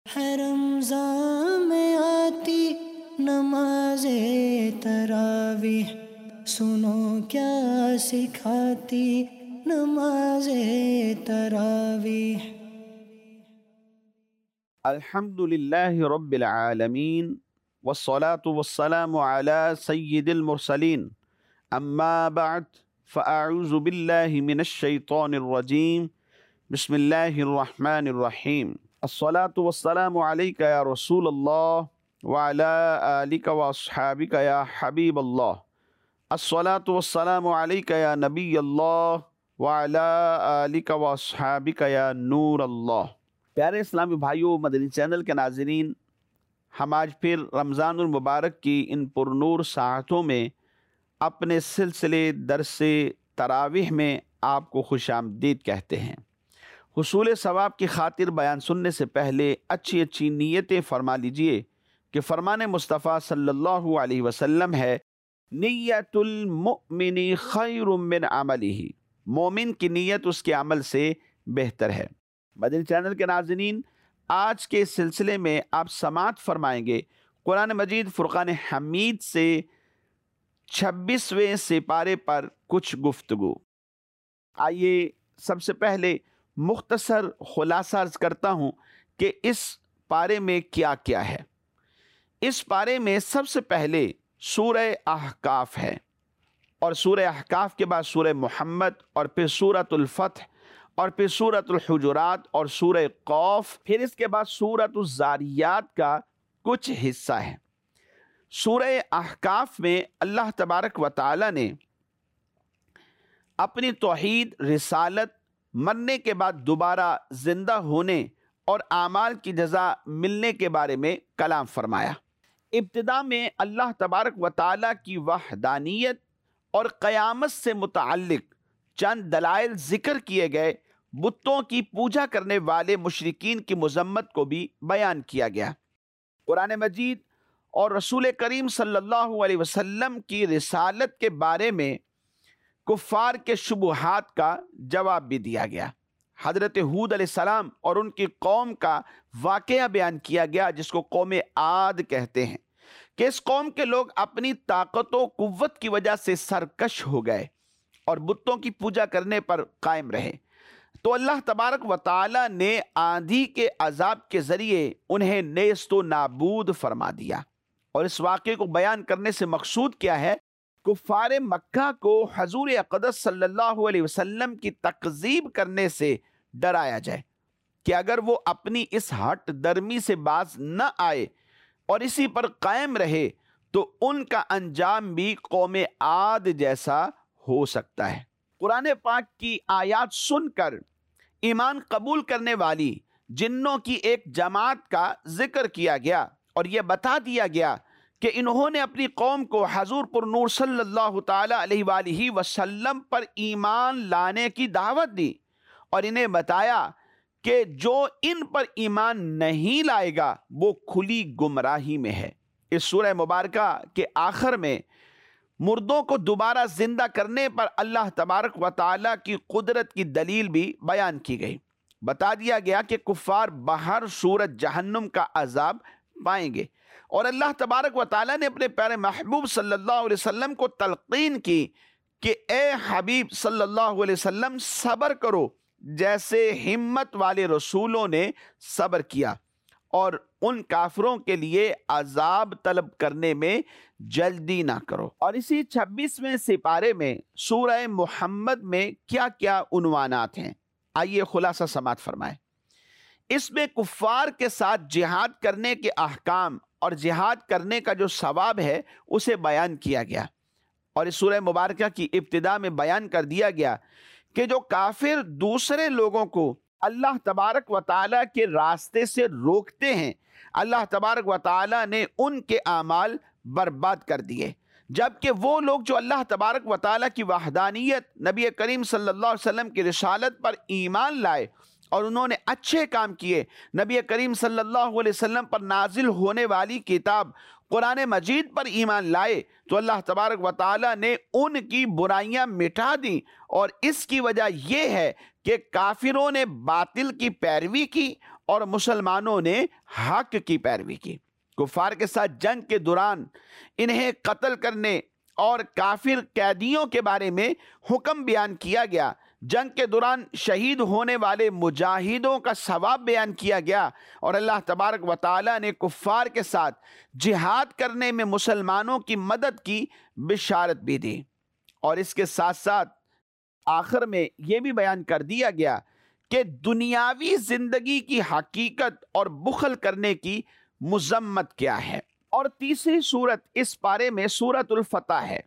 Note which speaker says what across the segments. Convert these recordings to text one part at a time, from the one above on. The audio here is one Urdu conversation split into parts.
Speaker 1: ہے رمضان میں آتی نماز تراویح، سنو کیا سکھاتی نماز تراویح۔
Speaker 2: الحمد للہ رب العالمین والصلاة والسلام على سید المرسلین، اما بعد فاعوذ باللہ من الشیطان الرجیم، بسم اللہ الرحمن الرحیم۔ الصلاة والسلام علیک یا رسول اللہ وعلی آلک واصحابک یا حبیب اللہ۔ الصلاة والسلام علیک یا نبی اللہ وعلی آلک واصحابک یا نور اللہ۔ پیارے اسلامی بھائیوں، مدنی چینل کے ناظرین، ہم آج پھر رمضان المبارک کی ان پرنور ساعتوں میں اپنے سلسلے درس تراویح میں آپ کو خوش آمدید کہتے ہیں۔ حصول ثواب کی خاطر بیان سننے سے پہلے اچھی نیتیں فرما لیجئے کہ فرمان مصطفیٰ صلی اللہ علیہ وسلم ہے، نیت المؤمن خیر من عملہ، مومن کی نیت اس کے عمل سے بہتر ہے۔ مدنی چینل کے ناظرین، آج کے سلسلے میں آپ سماعت فرمائیں گے قرآن مجید فرقان حمید سے 26ویں سپارے پر کچھ گفتگو۔ آئیے سب سے پہلے مختصر خلاصہ عرض کرتا ہوں کہ اس پارے میں کیا کیا ہے۔ اس پارے میں سب سے پہلے سورہ احقاف ہے، اور سورہ احقاف کے بعد سورہ محمد، اور پھر سورۃ الفتح، اور پھر سورۃ الحجرات اور سورہ قاف، پھر اس کے بعد سورۃ الذاریات کا کچھ حصہ ہے۔ سورہ احقاف میں اللہ تبارک و تعالی نے اپنی توحید، رسالت، مرنے کے بعد دوبارہ زندہ ہونے اور اعمال کی جزا ملنے کے بارے میں کلام فرمایا۔ ابتدا میں اللہ تبارک و تعالی کی وحدانیت اور قیامت سے متعلق چند دلائل ذکر کیے گئے، بتوں کی پوجا کرنے والے مشرکین کی مذمت کو بھی بیان کیا گیا۔ قرآن مجید اور رسول کریم صلی اللہ علیہ وسلم کی رسالت کے بارے میں کفار کے شبہات کا جواب بھی دیا گیا۔ حضرت ہود علیہ السلام اور ان کی قوم کا واقعہ بیان کیا گیا، جس کو قوم عاد کہتے ہیں، کہ اس قوم کے لوگ اپنی طاقت و قوت کی وجہ سے سرکش ہو گئے اور بتوں کی پوجا کرنے پر قائم رہے، تو اللہ تبارک و تعالی نے آندھی کے عذاب کے ذریعے انہیں نیست و نابود فرما دیا۔ اور اس واقعے کو بیان کرنے سے مقصود کیا ہے؟ کفار مکہ کو حضور اقدس صلی اللہ علیہ وسلم کی تکذیب کرنے سے ڈرایا جائے کہ اگر وہ اپنی اس ہٹ درمی سے باز نہ آئے اور اسی پر قائم رہے تو ان کا انجام بھی قوم عاد جیسا ہو سکتا ہے۔ قرآن پاک کی آیات سن کر ایمان قبول کرنے والی جنوں کی ایک جماعت کا ذکر کیا گیا، اور یہ بتا دیا گیا کہ انہوں نے اپنی قوم کو حضور پر نور صلی اللہ تعالی علیہ وآلہ وسلم پر ایمان لانے کی دعوت دی، اور انہیں بتایا کہ جو ان پر ایمان نہیں لائے گا وہ کھلی گمراہی میں ہے۔ اس سورہ مبارکہ کے آخر میں مردوں کو دوبارہ زندہ کرنے پر اللہ تبارک و تعالی کی قدرت کی دلیل بھی بیان کی گئی۔ بتا دیا گیا کہ کفار بہر صورت جہنم کا عذاب پائیں گے، اور اللہ تبارک و تعالی نے اپنے پیارے محبوب صلی اللہ علیہ وسلم کو تلقین کی کہ اے حبیب صلی اللہ علیہ وسلم صبر کرو، جیسے ہمت والے رسولوں نے صبر کیا، اور ان کافروں کے لیے عذاب طلب کرنے میں جلدی نہ کرو۔ اور اسی 26ویں سپارے میں سورہ محمد میں کیا کیا عنوانات ہیں، آئیے خلاصہ سماعت فرمائیں۔ اس میں کفار کے ساتھ جہاد کرنے کے احکام اور جہاد کرنے کا جو ثواب ہے اسے بیان کیا گیا، اور اس سورہ مبارکہ کی ابتدا میں بیان کر دیا گیا کہ جو کافر دوسرے لوگوں کو اللہ تبارک و تعالی کے راستے سے روکتے ہیں، اللہ تبارک و تعالی نے ان کے اعمال برباد کر دیے، جبکہ وہ لوگ جو اللہ تبارک و تعالی کی وحدانیت، نبی کریم صلی اللہ علیہ وسلم کی رسالت پر ایمان لائے اور انہوں نے اچھے کام کیے، نبی کریم صلی اللہ علیہ وسلم پر نازل ہونے والی کتاب قرآن مجید پر ایمان لائے، تو اللہ تبارک و تعالی نے ان کی برائیاں مٹا دیں، اور اس کی وجہ یہ ہے کہ کافروں نے باطل کی پیروی کی اور مسلمانوں نے حق کی پیروی کی۔ کفار کے ساتھ جنگ کے دوران انہیں قتل کرنے اور کافر قیدیوں کے بارے میں حکم بیان کیا گیا۔ جنگ کے دوران شہید ہونے والے مجاہدوں کا ثواب بیان کیا گیا، اور اللہ تبارک و تعالیٰ نے کفار کے ساتھ جہاد کرنے میں مسلمانوں کی مدد کی بشارت بھی دی۔ اور اس کے ساتھ ساتھ آخر میں یہ بھی بیان کر دیا گیا کہ دنیاوی زندگی کی حقیقت اور بخل کرنے کی مذمت کیا ہے۔ اور تیسری صورت اس پارے میں سورۃ الفتح ہے۔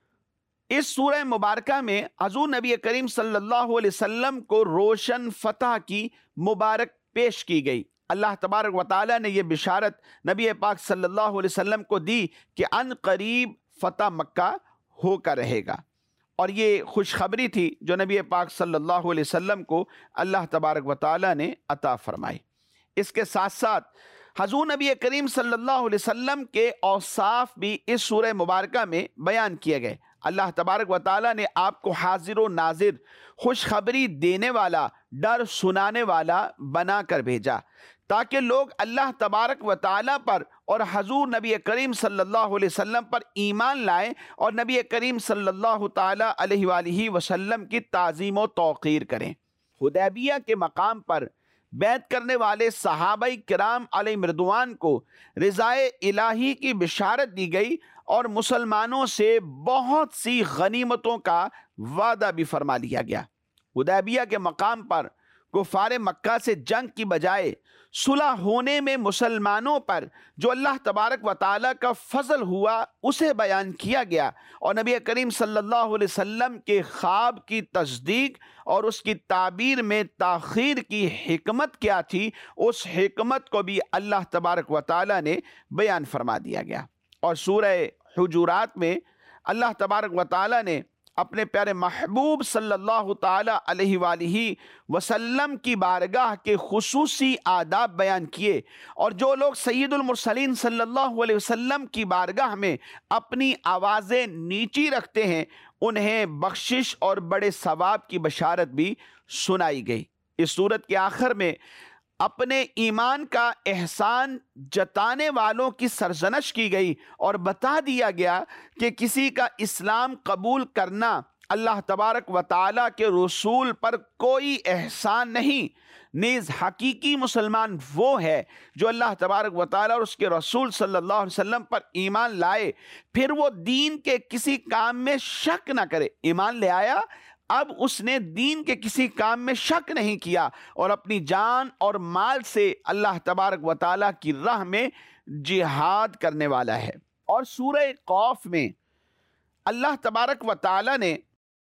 Speaker 2: اس سورہ مبارکہ میں حضور نبی کریم صلی اللہ علیہ وسلم کو روشن فتح کی مبارک پیش کی گئی۔ اللہ تبارک و تعالیٰ نے یہ بشارت نبی پاک صلی اللہ علیہ وسلم کو دی کہ ان قریب فتح مکہ ہو کر رہے گا، اور یہ خوشخبری تھی جو نبی پاک صلی اللہ علیہ وسلم کو اللہ تبارک و تعالیٰ نے عطا فرمائی۔ اس کے ساتھ ساتھ حضور نبی کریم صلی اللہ علیہ وسلم کے اوصاف بھی اس سورہ مبارکہ میں بیان کیے گئے۔ اللہ تبارک و تعالیٰ نے آپ کو حاضر و ناظر، خوشخبری دینے والا، ڈر سنانے والا بنا کر بھیجا، تاکہ لوگ اللہ تبارک و تعالیٰ پر اور حضور نبی کریم صلی اللہ علیہ وسلم پر ایمان لائیں اور نبی کریم صلی اللہ تعالیٰ علیہ وآلہ وسلم کی تعظیم و توقیر کریں۔ حدیبیہ کے مقام پر بیعت کرنے والے صحابہ کرام علیہ رضوان کو رضائے الہی کی بشارت دی گئی، اور مسلمانوں سے بہت سی غنیمتوں کا وعدہ بھی فرما لیا گیا۔ حدیبیہ کے مقام پر کفار مکہ سے جنگ کی بجائے صلح ہونے میں مسلمانوں پر جو اللہ تبارک و تعالیٰ کا فضل ہوا اسے بیان کیا گیا، اور نبی کریم صلی اللہ علیہ وسلم کے خواب کی تصدیق اور اس کی تعبیر میں تاخیر کی حکمت کیا تھی، اس حکمت کو بھی اللہ تبارک و تعالیٰ نے بیان فرما دیا گیا۔ اور سورہ حجرات میں اللہ تبارک و تعالیٰ نے اپنے پیارے محبوب صلی اللہ تعالیٰ علیہ وآلہ وسلم کی بارگاہ کے خصوصی آداب بیان کیے، اور جو لوگ سید المرسلین صلی اللہ علیہ وسلم کی بارگاہ میں اپنی آوازیں نیچی رکھتے ہیں انہیں بخشش اور بڑے ثواب کی بشارت بھی سنائی گئی۔ اس سورت کے آخر میں اپنے ایمان کا احسان جتانے والوں کی سرزنش کی گئی، اور بتا دیا گیا کہ کسی کا اسلام قبول کرنا اللہ تبارک و تعالیٰ کے رسول پر کوئی احسان نہیں، نیز حقیقی مسلمان وہ ہے جو اللہ تبارک و تعالیٰ اور اس کے رسول صلی اللہ علیہ وسلم پر ایمان لائے، پھر وہ دین کے کسی کام میں شک نہ کرے۔ ایمان لے آیا، اب اس نے دین کے کسی کام میں شک نہیں کیا، اور اپنی جان اور مال سے اللہ تبارک و تعالیٰ کی راہ میں جہاد کرنے والا ہے۔ اور سورہ قاف میں اللہ تبارک و تعالیٰ نے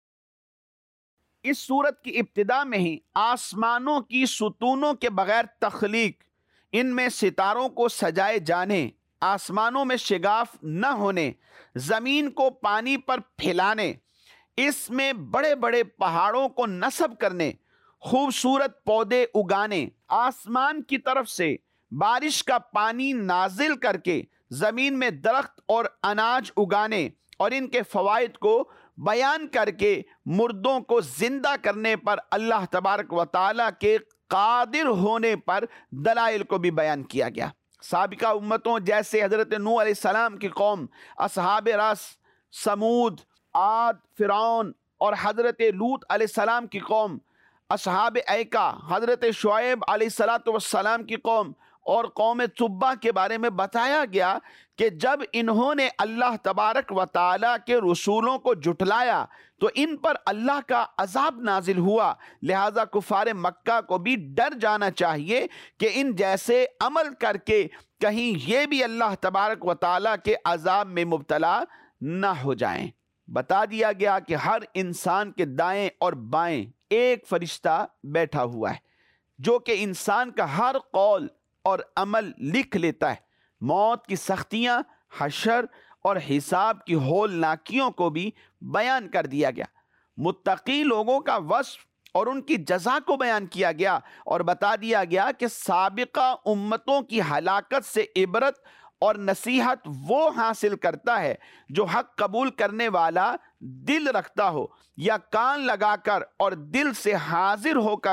Speaker 2: اس سورت کی ابتدا میں ہی آسمانوں کی ستونوں کے بغیر تخلیق، ان میں ستاروں کو سجائے جانے، آسمانوں میں شگاف نہ ہونے، زمین کو پانی پر پھیلانے، اس میں بڑے بڑے پہاڑوں کو نصب کرنے، خوبصورت پودے اگانے، آسمان کی طرف سے بارش کا پانی نازل کر کے زمین میں درخت اور اناج اگانے، اور ان کے فوائد کو بیان کر کے مردوں کو زندہ کرنے پر اللہ تبارک و تعالیٰ کے قادر ہونے پر دلائل کو بھی بیان کیا گیا۔ سابقہ امتوں جیسے حضرت نوح علیہ السلام کی قوم، اصحاب رس، سمود، عاد، فرعون، اور حضرت لوط علیہ السلام کی قوم، اصحاب ایکا، حضرت شعیب علیہ السلام کی قوم، اور قوم تبع کے بارے میں بتایا گیا کہ جب انہوں نے اللہ تبارک و تعالیٰ کے رسولوں کو جھٹلایا تو ان پر اللہ کا عذاب نازل ہوا، لہذا کفار مکہ کو بھی ڈر جانا چاہیے کہ ان جیسے عمل کر کے کہیں یہ بھی اللہ تبارک و تعالیٰ کے عذاب میں مبتلا نہ ہو جائیں۔ بتا دیا گیا کہ ہر انسان کے دائیں اور بائیں ایک فرشتہ بیٹھا ہوا ہے جو کہ انسان کا ہر قول اور عمل لکھ لیتا ہے۔ موت کی سختیاں، حشر اور حساب کی ہولناکیوں کو بھی بیان کر دیا گیا۔ متقی لوگوں کا وصف اور ان کی جزا کو بیان کیا گیا، اور بتا دیا گیا کہ سابقہ امتوں کی ہلاکت سے عبرت اور نصیحت وہ حاصل کرتا ہے جو حق قبول کرنے والا دل رکھتا ہو، یا کان لگا کر اور دل سے حاضر ہو کر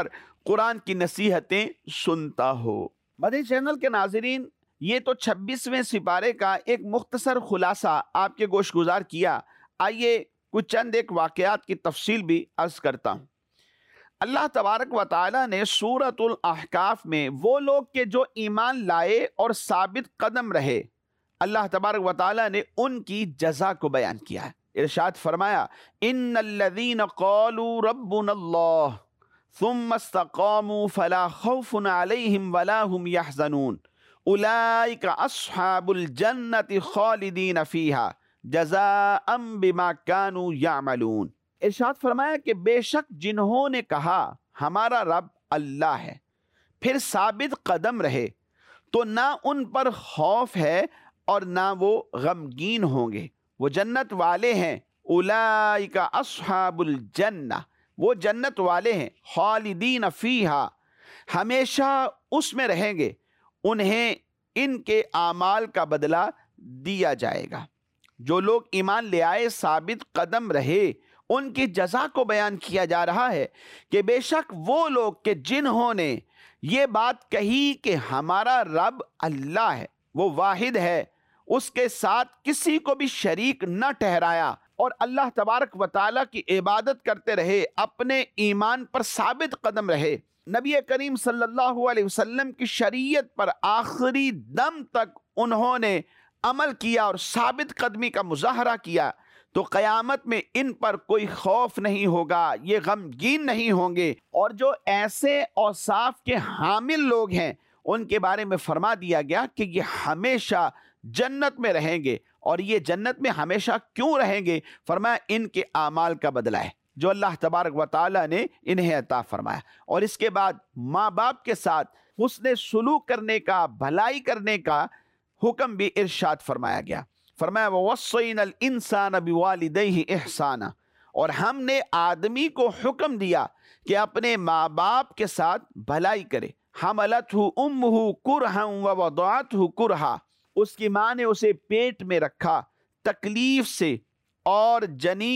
Speaker 2: قرآن کی نصیحتیں سنتا ہو۔ مدنی چینل کے ناظرین، یہ تو 26ویں سپارے کا ایک مختصر خلاصہ آپ کے گوش گزار کیا۔ آئیے کچھ چند ایک واقعات کی تفصیل بھی عرض کرتا ہوں۔ اللہ تبارک و تعالیٰ نے سورۃ الاحقاف میں وہ لوگ کے جو ایمان لائے اور ثابت قدم رہے، اللہ تبارک و تعالیٰ نے ان کی جزا کو بیان کیا ہے۔ ارشاد فرمایا، ان الذین قالوا ربنا اللہ ثم استقاموا فلا خوف علیہم ولا هم يحزنون اولئک اصحاب الجنۃ خالدین فیہا جزاء بما كانوا يعملون۔ ارشاد فرمایا کہ بے شک جنہوں نے کہا ہمارا رب اللہ ہے، پھر ثابت قدم رہے، تو نہ ان پر خوف ہے اور نہ وہ غمگین ہوں گے، وہ جنت والے ہیں۔ اولئک اصحاب الجنہ، وہ جنت والے ہیں، خالدین فیہا، ہمیشہ اس میں رہیں گے، انہیں ان کے اعمال کا بدلہ دیا جائے گا۔ جو لوگ ایمان لے آئے، ثابت قدم رہے، ان کی جزا کو بیان کیا جا رہا ہے کہ بے شک وہ لوگ کہ جنہوں نے یہ بات کہی کہ ہمارا رب اللہ ہے، وہ واحد ہے، اس کے ساتھ کسی کو بھی شریک نہ ٹھہرایا، اور اللہ تبارک و تعالیٰ کی عبادت کرتے رہے، اپنے ایمان پر ثابت قدم رہے، نبی کریم صلی اللہ علیہ وسلم کی شریعت پر آخری دم تک انہوں نے عمل کیا اور ثابت قدمی کا مظاہرہ کیا، تو قیامت میں ان پر کوئی خوف نہیں ہوگا، یہ غمگین نہیں ہوں گے۔ اور جو ایسے اوصاف کے حامل لوگ ہیں ان کے بارے میں فرما دیا گیا کہ یہ ہمیشہ جنت میں رہیں گے۔ اور یہ جنت میں ہمیشہ کیوں رہیں گے؟ فرمایا ان کے اعمال کا بدلہ ہے جو اللہ تبارک و تعالیٰ نے انہیں عطا فرمایا۔ اور اس کے بعد ماں باپ کے ساتھ حسن سلوک کرنے کا، بھلائی کرنے کا حکم بھی ارشاد فرمایا گیا۔ فرمایا وَوَصَّيْنَا الْإِنسَانَ بِوَالِدَيْهِ إِحْسَانًا، اور ہم نے آدمی کو حکم دیا کہ اپنے ماں باپ کے ساتھ بھلائی کرے۔ حَمَلَتْهُ أُمُّهُ كُرْهًا وَوَضَعَتْهُ كُرْهًا، اس کی ماں نے اسے پیٹ میں رکھا تکلیف سے، اور جنی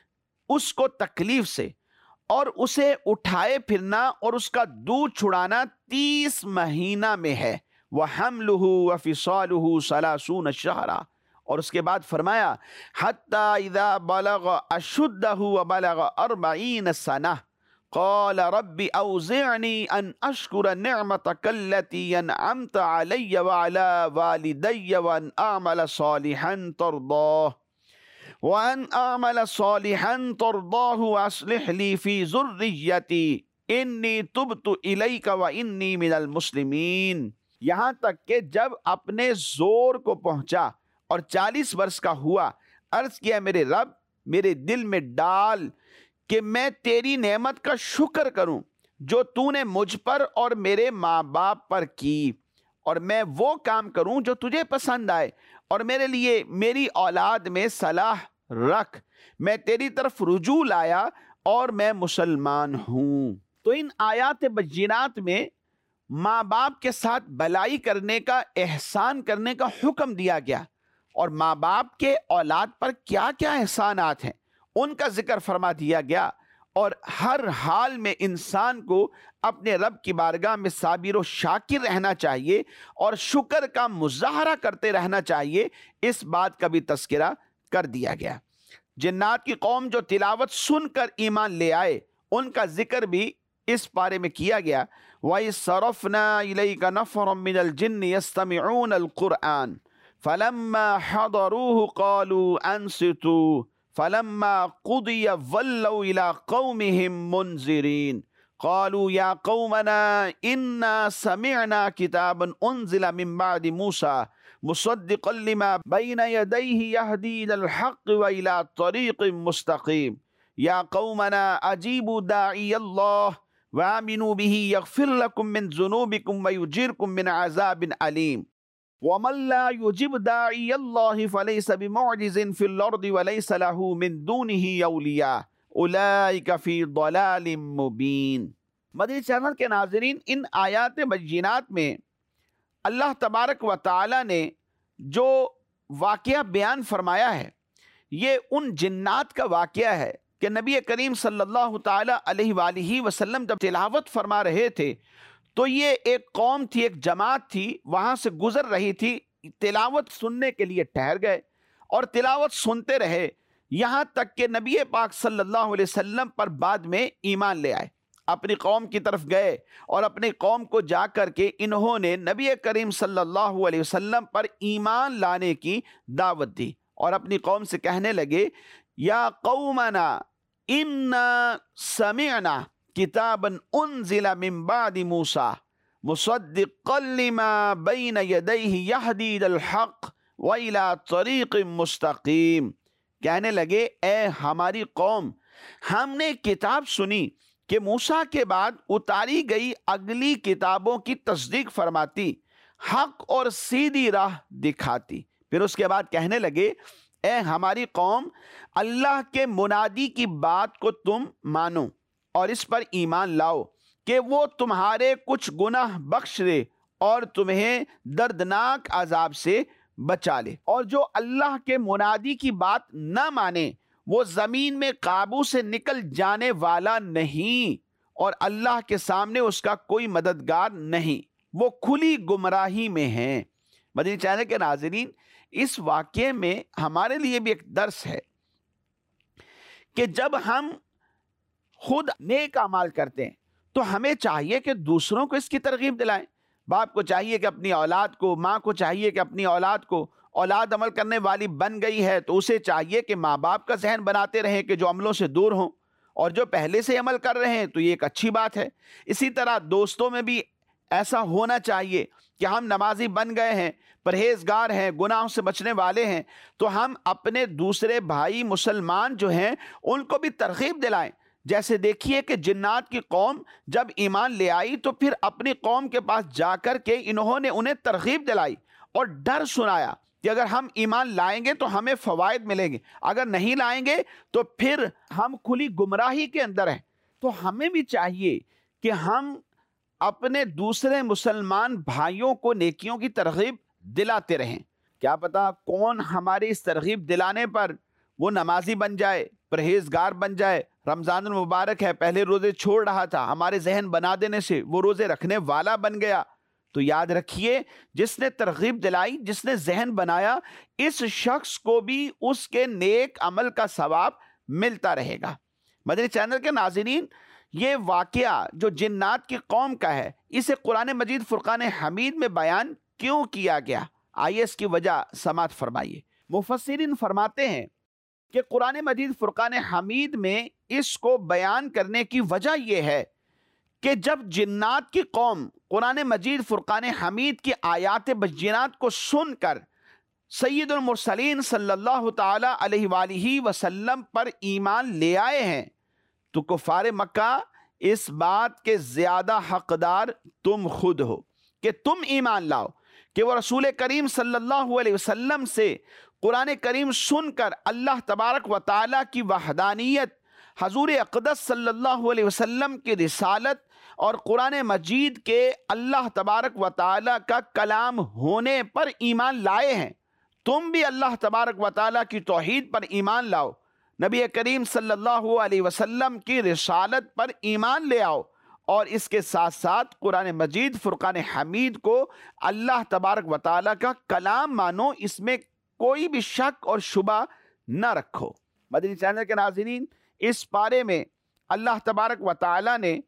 Speaker 2: اس کو تکلیف سے، اور اسے اٹھائے پھرنا اور اس کا دودھ چھڑانا 30 مہینہ میں ہے۔ وَحَمْلُهُ وَفِصَالُهُ 30 شَهْرًا، اور اس کے بعد فرمایا حَتَّى إِذَا بَلَغَ أَشُدَّهُ وَبَلَغَ 40 سَنَةً قال رب اوزعنی ان اشکر نعمتک التي انعمت علی وعلى والدی وان اعمل صالحا ترضاه واصلح لی فی ذریتی انی تبت الیک وانی من المسلمین۔ یہاں تک کہ جب اپنے زور کو پہنچا اور 40 برس کا ہوا، عرض کیا میرے رب میرے دل میں ڈال کہ میں تیری نعمت کا شکر کروں جو تو نے مجھ پر اور میرے ماں باپ پر کی، اور میں وہ کام کروں جو تجھے پسند آئے، اور میرے لیے میری اولاد میں صلاح رکھ، میں تیری طرف رجوع لایا اور میں مسلمان ہوں۔ تو ان آیات بینات میں ماں باپ کے ساتھ بھلائی کرنے کا، احسان کرنے کا حکم دیا گیا، اور ماں باپ کے اولاد پر کیا کیا احسانات ہیں ان کا ذکر فرما دیا گیا۔ اور ہر حال میں انسان کو اپنے رب کی بارگاہ میں صابر و شاکر رہنا چاہیے اور شکر کا مظاہرہ کرتے رہنا چاہیے، اس بات کا بھی تذکرہ کر دیا گیا۔ جنات کی قوم جو تلاوت سن کر ایمان لے آئے ان کا ذکر بھی اس پارے میں کیا گیا۔ وَإِذْ صَرَفْنَا إِلَيْكَ نَفَرًا مِّنَ الْجِنِّ يَسْتَمِعُونَ الْقُرْآنَ فَلَمَّا حَضَرُوهُ قَالُوا أَنصِتُوا فَلَمَّا قُضِيَ وَلَّوْا إِلَىٰ قَوْمِهِمْ مُنذِرِينَ قَالُوا يَا قَوْمَنَا إِنَّا سَمِعْنَا كِتَابًا أُنزِلَ مِن بَعْدِ مُوسَىٰ مُصَدِّقًا لِمَا بَيْنَ يَدَيْهِ يَهْدِي إِلَى الْحَقِّ وَإِلَىٰ طَرِيقٍ مُّسْتَقِيمٍ يَا قَوْمَنَا أَجِيبُوا دَاعِيَ اللَّهِ وَآمِنُوا بِهِ يَغْفِرْ لَكُم مِّن ذُنُوبِكُمْ وَيُجِرْكُم مِّنْ عَذَابٍ أَلِيمٍ وَمَن لَّا يُجِبْ دَاعِيَ اللَّهِ فَلَيْسَ بِمُعْجِزٍ فِي الْأَرْضِ وَلَيْسَ لَهُ مِن دُونِهِ أَوْلِيَاءُ أُولَٰئِكَ فِي ضَلَالٍ مُّبِينٍ۔ مدنی چینل کے ناظرین، ان آیات بینات میں اللہ تبارک و تعالی نے جو واقعہ بیان فرمایا ہے یہ ان جنات کا واقعہ ہے کہ نبی کریم صلی اللہ تعالی علیہ وآلہ وسلم جب تلاوت فرما رہے تھے تو یہ ایک قوم تھی، ایک جماعت تھی، وہاں سے گزر رہی تھی، تلاوت سننے کے لیے ٹھہر گئے اور تلاوت سنتے رہے، یہاں تک کہ نبی پاک صلی اللہ علیہ وسلم پر بعد میں ایمان لے آئے، اپنی قوم کی طرف گئے اور اپنی قوم کو جا کر کے انہوں نے نبی کریم صلی اللہ علیہ وسلم پر ایمان لانے کی دعوت دی اور اپنی قوم سے کہنے لگے یا قومنا انا سمعنا کتابا انزل من بعد موسیٰ مصدقا لما بین یدیہ یہدی الی الحق وإلی طریق مستقیم، کہنے لگے اے ہماری قوم، ہم نے کتاب سنی کہ موسیٰ کے بعد اتاری گئی اگلی کتابوں کی تصدیق فرماتی، حق اور سیدھی راہ دکھاتی۔ پھر اس کے بعد کہنے لگے اے ہماری قوم، اللہ کے منادی کی بات کو تم مانو اور اس پر ایمان لاؤ کہ وہ تمہارے کچھ گناہ بخش دے اور تمہیں دردناک عذاب سے بچا لے، اور جو اللہ کے منادی کی بات نہ مانے وہ زمین میں قابو سے نکل جانے والا نہیں اور اللہ کے سامنے اس کا کوئی مددگار نہیں، وہ کھلی گمراہی میں ہیں۔ مدنی چینل کے ناظرین، اس واقعے میں ہمارے لیے بھی ایک درس ہے کہ جب ہم خود نیک اعمال کرتے ہیں تو ہمیں چاہیے کہ دوسروں کو اس کی ترغیب دلائیں۔ باپ کو چاہیے کہ اپنی اولاد کو، ماں کو چاہیے کہ اپنی اولاد کو، اولاد عمل کرنے والی بن گئی ہے تو اسے چاہیے کہ ماں باپ کا ذہن بناتے رہیں کہ جو عملوں سے دور ہوں، اور جو پہلے سے عمل کر رہے ہیں تو یہ ایک اچھی بات ہے۔ اسی طرح دوستوں میں بھی ایسا ہونا چاہیے کہ ہم نمازی بن گئے ہیں، پرہیزگار ہیں، گناہوں سے بچنے والے ہیں، تو ہم اپنے دوسرے بھائی مسلمان جو ہیں ان کو بھی ترغیب دلائیں۔ جیسے دیکھیے کہ جنات کی قوم جب ایمان لے آئی تو پھر اپنی قوم کے پاس جا کر کے انہوں نے انہیں ترغیب دلائی اور ڈر سنایا کہ اگر ہم ایمان لائیں گے تو ہمیں فوائد ملیں گے، اگر نہیں لائیں گے تو پھر ہم کھلی گمراہی کے اندر ہیں۔ تو ہمیں بھی چاہیے کہ ہم اپنے دوسرے مسلمان بھائیوں کو نیکیوں کی ترغیب دلاتے رہیں۔ کیا پتا کون ہماری اس ترغیب دلانے پر وہ نمازی بن جائے، پرہیزگار بن جائے۔ رمضان المبارک ہے، پہلے روزے چھوڑ رہا تھا، ہمارے ذہن بنا دینے سے وہ روزے رکھنے والا بن گیا۔ تو یاد رکھیے، جس نے ترغیب دلائی، جس نے ذہن بنایا، اس شخص کو بھی اس کے نیک عمل کا ثواب ملتا رہے گا۔ مدنی چینل کے ناظرین، یہ واقعہ جو جنات کی قوم کا ہے، اسے قرآن مجید فرقان حمید میں بیان کیوں کیا گیا؟ آئیے اس کی وجہ سماعت فرمائیے۔ مفسرین فرماتے ہیں کہ قرآن مجید فرقان حمید میں اس کو بیان کرنے کی وجہ یہ ہے کہ جب جنات کی قوم قرآن مجید فرقان حمید کی آیات بینات کو سن کر سید المرسلین صلی اللہ تعالی علیہ وآلہ وسلم پر ایمان لے آئے ہیں تو کفار مکہ اس بات کے زیادہ حقدار تم خود ہو کہ تم ایمان لاؤ کہ وہ رسول کریم صلی اللہ علیہ وسلم سے قرآن کریم سن کر اللہ تبارک و تعالیٰ کی وحدانیت، حضور اقدس صلی اللہ علیہ وسلم کی رسالت اور قرآن مجید کے اللہ تبارک و تعالیٰ کا کلام ہونے پر ایمان لائے ہیں۔ تم بھی اللہ تبارک و تعالیٰ کی توحید پر ایمان لاؤ، نبی کریم صلی اللہ علیہ وسلم کی رسالت پر ایمان لے آؤ، اور اس کے ساتھ ساتھ قرآن مجید فرقان حمید کو اللہ تبارک و تعالیٰ کا کلام مانو، اس میں کوئی بھی شک اور شبہ نہ رکھو۔ مدنی چینل کے ناظرین، اس پارے میں اللہ تبارک و تعالیٰ نے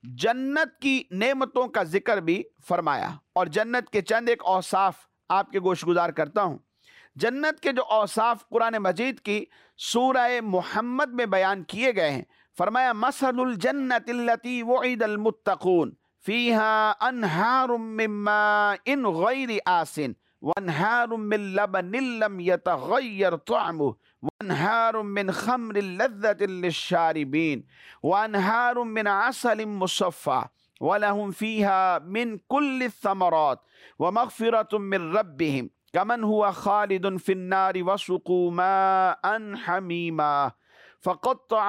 Speaker 2: جنت کی نعمتوں کا ذکر بھی فرمایا، اور جنت کے چند ایک اوصاف آپ کے گوش گزار کرتا ہوں۔ جنت کے جو اوصاف قرآن مجید کی سورہ محمد میں بیان کیے گئے ہیں، فرمایا مثل الجنت التي وعد المتقون فيها انہار من ماء غیر آسن وانہار من لبن لم يتغیر طعمه وانہار من خمر لذة للشاربین وانہار من عسل مصفى ولهم فيها من كل الثمرات ومغفرة من ربهم كمن هو خالد في النار وسقوا ماء حميما فقطع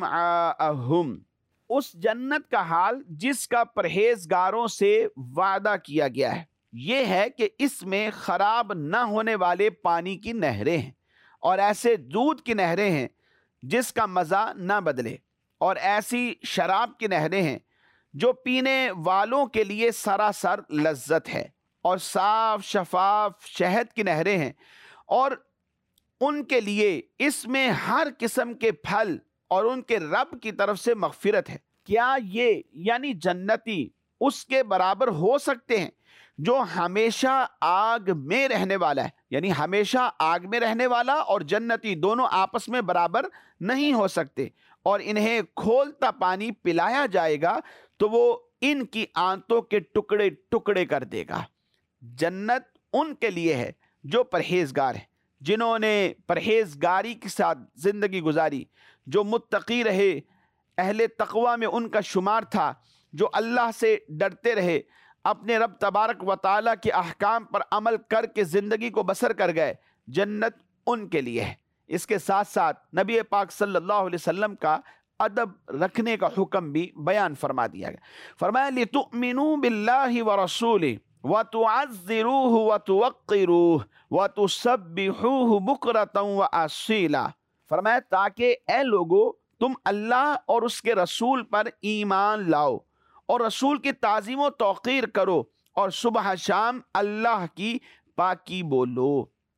Speaker 2: امعاءهم۔ اس جنت کا حال جس کا پرہیزگاروں سے وعدہ کیا گیا ہے یہ ہے کہ اس میں خراب نہ ہونے والے پانی کی نہریں ہیں اور ایسے دودھ کی نہریں ہیں جس کا مزہ نہ بدلے، اور ایسی شراب کی نہریں ہیں جو پینے والوں کے لیے سراسر لذت ہے، اور صاف شفاف شہد کی نہریں ہیں، اور ان کے لیے اس میں ہر قسم کے پھل اور ان کے رب کی طرف سے مغفرت ہے۔ کیا یہ یعنی جنتی اس کے برابر ہو سکتے ہیں جو ہمیشہ آگ میں رہنے والا ہے؟ یعنی ہمیشہ آگ میں رہنے والا اور جنتی دونوں آپس میں برابر نہیں ہو سکتے، اور انہیں کھولتا پانی پلایا جائے گا تو وہ ان کی آنتوں کے ٹکڑے ٹکڑے کر دے گا۔ جنت ان کے لیے ہے جو پرہیزگار ہیں، جنہوں نے پرہیزگاری کے ساتھ زندگی گزاری، جو متقی رہے، اہل تقوی میں ان کا شمار تھا، جو اللہ سے ڈرتے رہے، اپنے رب تبارک و تعالیٰ کے احکام پر عمل کر کے زندگی کو بسر کر گئے۔ جنت ان کے لیے ہے۔ اس کے ساتھ ساتھ نبی پاک صلی اللہ علیہ وسلم کا ادب رکھنے کا حکم بھی بیان فرما دیا گیا۔ فرمایا لِتُؤْمِنُوا بِاللَّهِ وَرَسُولِهِ وَتُعَزِّرُوهُ وَتُوَقِّرُوهُ وَتُسَبِّحُوهُ بُكْرَةً وَأَصِيلًا، فرمایا تاکہ اے لوگو تم اللہ اور اس کے رسول پر ایمان لاؤ اور رسول کی تعظیم و توقیر کرو، اور صبح شام اللہ کی پاکی بولو۔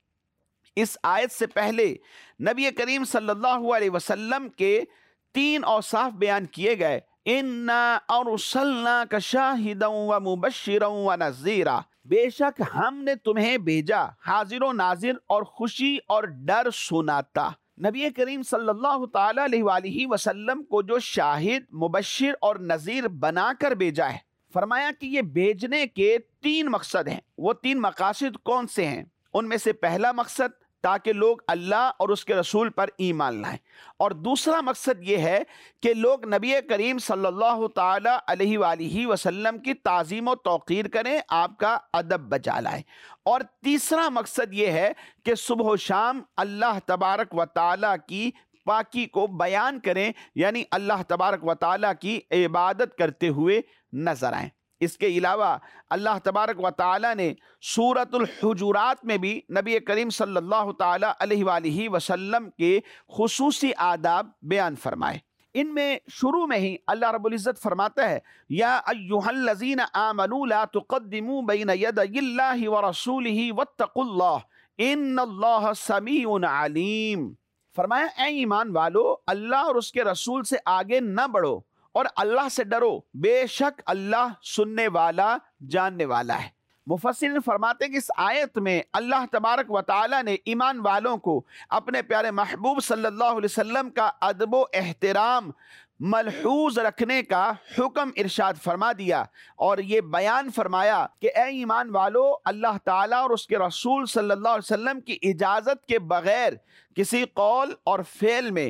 Speaker 2: اس آیت سے پہلے نبی کریم صلی اللہ علیہ وسلم کے 3 اوصاف بیان کیے گئے۔ اِنَّا أَرْسَلْنَاكَ شَاهِدًا وَمُبَشِّرًا وَنَذِيرًا، بے شک ہم نے تمہیں بھیجا حاضر و ناظر اور خوشی اور ڈر سناتا۔ نبی کریم صلی اللہ تعالی علیہ وآلہ وسلم کو جو شاہد، مبشر اور نذیر بنا کر بھیجا ہے، فرمایا کہ یہ بھیجنے کے 3 مقصد ہیں۔ وہ 3 مقاصد کون سے ہیں؟ ان میں سے پہلا مقصد تاکہ لوگ اللہ اور اس کے رسول پر ایمان لائیں، اور دوسرا مقصد یہ ہے کہ لوگ نبی کریم صلی اللہ تعالی علیہ وآلہ وسلم کی تعظیم و توقیر کریں، آپ کا ادب بجا لائیں، اور تیسرا مقصد یہ ہے کہ صبح و شام اللہ تبارک و تعالی کی پاکی کو بیان کریں، یعنی اللہ تبارک و تعالی کی عبادت کرتے ہوئے نظر آئیں۔ اس کے علاوہ اللہ تبارک و تعالی نے سورۃ الحجرات میں بھی نبی کریم صلی اللہ تعالی علیہ وآلہ وسلم کے خصوصی آداب بیان فرمائے۔ ان میں شروع میں ہی اللہ رب العزت فرماتا ہے یا ایھا الذین آمنوا لا تقدموا بین یدی اللہ ورسولہ واتقوا اللہ ان اللہ سمیع علیم، فرمایا اے ایمان والو، اللہ اور اس کے رسول سے آگے نہ بڑھو اور اللہ سے ڈرو، بے شک اللہ سننے والا جاننے والا ہے۔ مفسرین فرماتے ہیں کہ اس آیت میں اللہ تبارک و تعالی نے ایمان والوں کو اپنے پیارے محبوب صلی اللہ علیہ وسلم کا ادب و احترام ملحوظ رکھنے کا حکم ارشاد فرما دیا، اور یہ بیان فرمایا کہ اے ایمان والو، اللہ تعالیٰ اور اس کے رسول صلی اللہ علیہ وسلم کی اجازت کے بغیر کسی قول اور فعل میں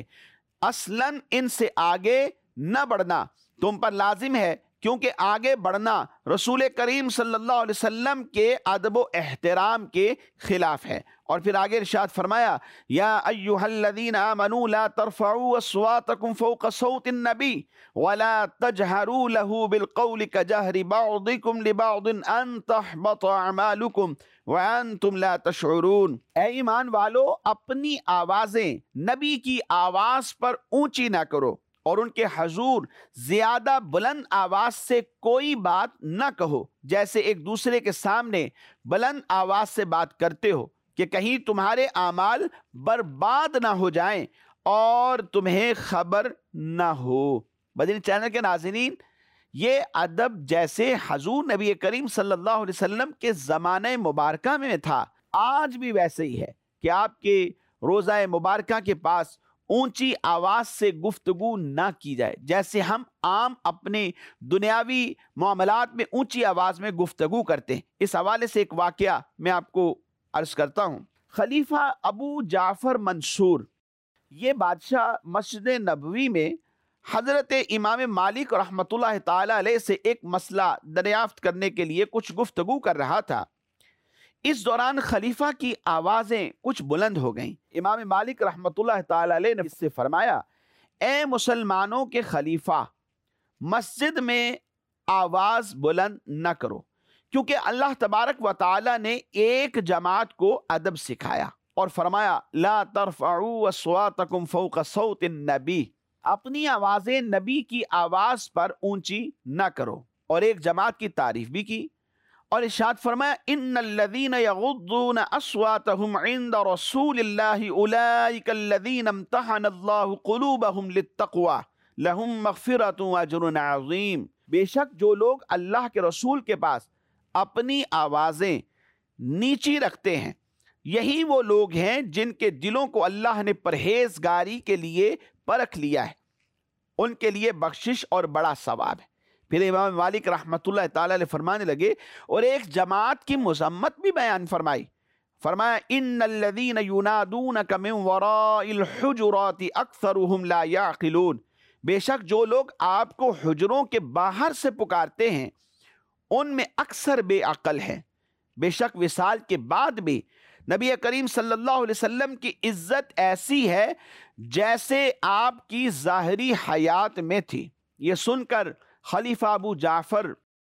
Speaker 2: اصلاً ان سے آگے نہ بڑھنا تم پر لازم ہے، کیونکہ آگے بڑھنا رسول کریم صلی اللہ علیہ وسلم کے ادب و احترام کے خلاف ہے۔ اور پھر آگے ارشاد فرمایا یا ایھا الذین آمنوا لا ترفعوا اصواتکم فوق صوت النبی ولا تجہروا له بالقول کجہر بعضکم لبعض ان تحبط اعمالکم وانتم لا تشعرون، اے ایمان والو، اپنی آوازیں نبی کی آواز پر اونچی نہ کرو اور ان کے حضور زیادہ بلند آواز سے کوئی بات نہ کہو، جیسے ایک دوسرے کے سامنے بلند آواز سے بات کرتے ہو کہ کہیں تمہارے اعمال برباد نہ ہو جائیں اور تمہیں خبر نہ ہو۔ مدنی چینل کے ناظرین، یہ ادب جیسے حضور نبی کریم صلی اللہ علیہ وسلم کے زمانہ مبارکہ میں تھا، آج بھی ویسے ہی ہے کہ آپ کے روضہ مبارکہ کے پاس اونچی آواز سے گفتگو نہ کی جائے، جیسے ہم عام اپنے دنیاوی معاملات میں اونچی آواز میں گفتگو کرتے ہیں۔ اس حوالے سے ایک واقعہ میں آپ کو عرض کرتا ہوں۔ خلیفہ ابو جعفر منصور، یہ بادشاہ مسجد نبوی میں حضرت امام مالک رحمۃ اللہ تعالی علیہ سے ایک مسئلہ دریافت کرنے کے لیے کچھ گفتگو کر رہا تھا۔ اس دوران خلیفہ کی آوازیں کچھ بلند ہو گئیں۔ امام مالک رحمۃ اللہ تعالی علیہ نے اس سے فرمایا اے مسلمانوں کے خلیفہ، مسجد میں آواز بلند نہ کرو، کیونکہ اللہ تبارک و تعالی نے ایک جماعت کو ادب سکھایا، اور فرمایا لا ترفعوا اصواتکم فوق صوت النبی، اپنی آوازیں نبی کی آواز پر اونچی نہ کرو، اور ایک جماعت کی تعریف بھی کی اور ارشاد فرمایا ان الذین یغضون اصواتهم عند رسول اللہ اولئک الذین امتحن اللہ قلوبهم للتقوی لہم مغفرۃ واجر عظیم، بے شک جو لوگ اللہ کے رسول کے پاس اپنی آوازیں نیچی رکھتے ہیں یہی وہ لوگ ہیں جن کے دلوں کو اللہ نے پرہیزگاری کے لیے پرکھ لیا ہے، ان کے لیے بخشش اور بڑا ثواب ہے۔ پھر امام مالک رحمۃ اللہ تعالی علیہ فرمانے لگے اور ایک جماعت کی مذمت بھی بیان فرمائی، فرمایا ان الذین ینادونک من وراء الحجرات اکثرهم لا یعقلون، بے شک جو لوگ آپ کو حجروں کے باہر سے پکارتے ہیں ان میں اکثر بے عقل ہیں۔ بے شک وصال کے بعد بھی نبی کریم صلی اللہ علیہ وسلم کی عزت ایسی ہے جیسے آپ کی ظاہری حیات میں تھی۔ یہ سن کر خلیفہ ابو جعفر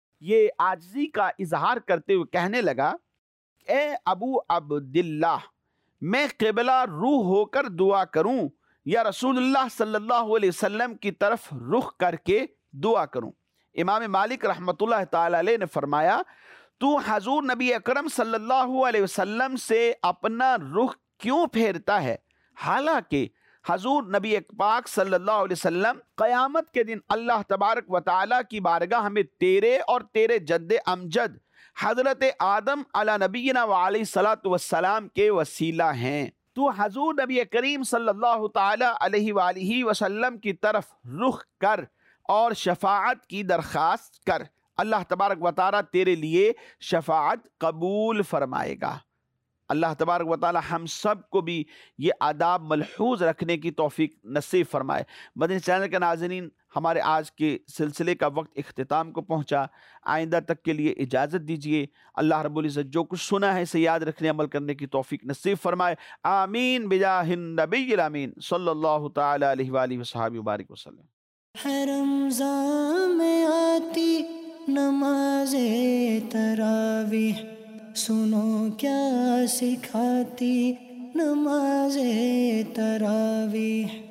Speaker 2: یہ عاجزی کا اظہار کرتے ہوئے کہنے لگا اے ابو عبداللہ، میں قبلہ روح ہو کر دعا کروں یا رسول اللہ صلی اللہ علیہ وسلم کی طرف رخ کر کے دعا کروں؟ امام مالک رحمۃ اللہ تعالی علیہ نے فرمایا تو حضور نبی اکرم صلی اللہ علیہ وسلم سے اپنا رخ کیوں پھیرتا ہے، حالانکہ حضور نبی پاک صلی اللہ علیہ وسلم قیامت کے دن اللہ تبارک و تعالیٰ کی بارگاہ میں تیرے اور تیرے جد امجد حضرت آدم علی نبینا و علیہ الصلوۃ والسلام کے وسیلہ ہیں۔ تو حضور نبی کریم صلی اللہ تعالی علیہ وآلہ وسلم کی طرف رخ کر اور شفاعت کی درخواست کر، اللہ تبارک و تعالیٰ تیرے لیے شفاعت قبول فرمائے گا۔ اللہ تبارک و تعالیٰ ہم سب کو بھی یہ آداب ملحوظ رکھنے کی توفیق نصیب فرمائے۔ مدنی چینل کے ناظرین، ہمارے آج کے سلسلے کا وقت اختتام کو پہنچا، آئندہ تک کے لیے اجازت دیجیے۔ اللہ رب العزت جو کچھ سنا ہے اسے یاد رکھنے عمل کرنے کی توفیق نصیب فرمائے، آمین بجاہ النبی الامین صلی اللہ تعالی علیہ وآلہ وصحبہ وبارک وسلم۔
Speaker 1: ہے رمضان میں آتی نماز تراویح، سنو کیا سکھاتی نماز تراویح۔